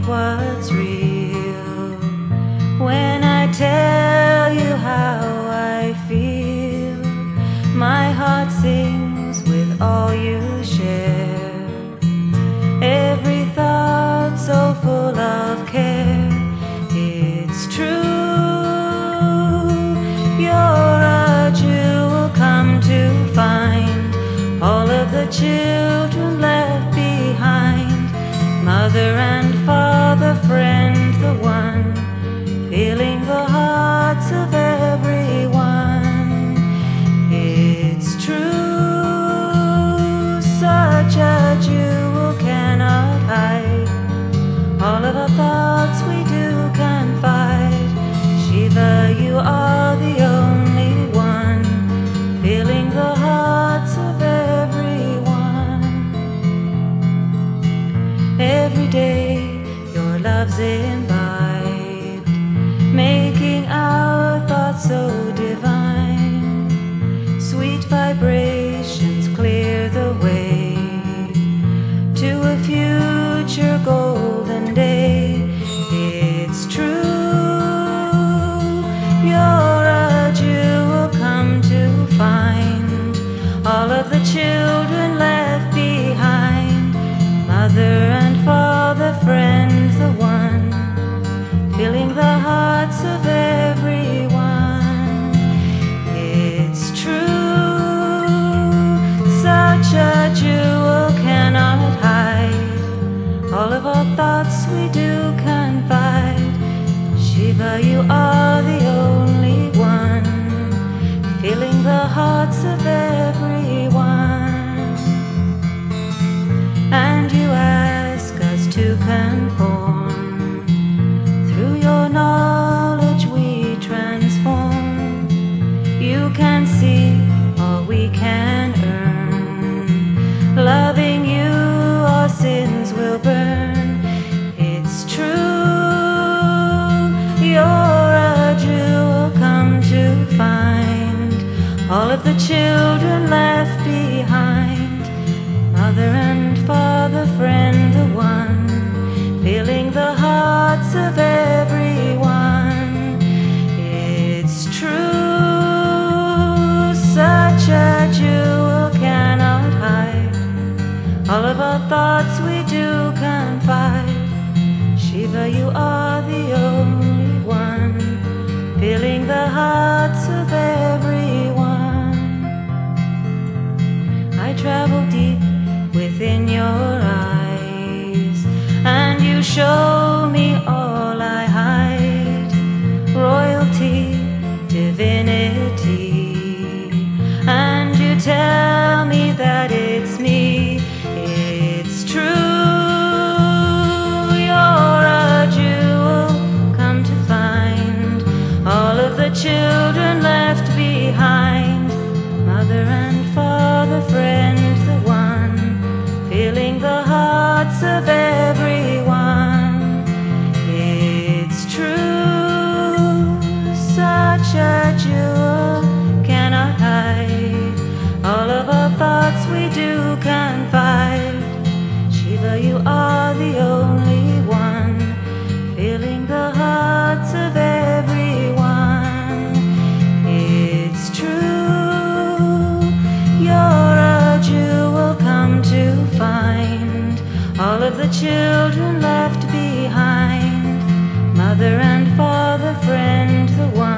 what's real when I tell you how I feel. My heart sings with all you share, every thought so full of care. It's true, you're a jewel come to find, all of the children left behind, mother and father, friend, the one filling the hearts of everyone. It's true, such a jewel cannot hide, all of our thoughts we do confide. Shiva, you are the only one filling the hearts of everyone. Every day your love's imbibed, making our thoughts so divine. Sweet vibrations clear the way to a future golden day. It's true, you're a jewel come to find, all of the children left behind, mother and father, friend, the one filling the hearts of everyone. It's true, such a jewel cannot hide, all of our thoughts we do confide. Shiva, you are the only one filling the hearts of everyone. And you ask us to conform, through your knowledge we transform. You can see all we can earn, loving you our sins will burn. It's true, you're a jewel come to find, all of the children left behind, mother and father, friend, the one filling the hearts of everyone. It's true, such a jewel cannot hide, all of our thoughts we do confide. Shiva, you are the only one filling the hearts of everyone. I travel deep within your eyes, and you show me all I hide, royalty, divinity, and you tell me that it's me. It's true, you're a jewel come to find, all of the children left behind, mother and father, friend, the one filling the hearts of everyone. It's true, such a jewel cannot hide, all of our thoughts we do confide. Shiva, you are the only one filling the hearts of everyone. It's true, you're a jewel come to find, all of the children left behind, mother and father, friend, the one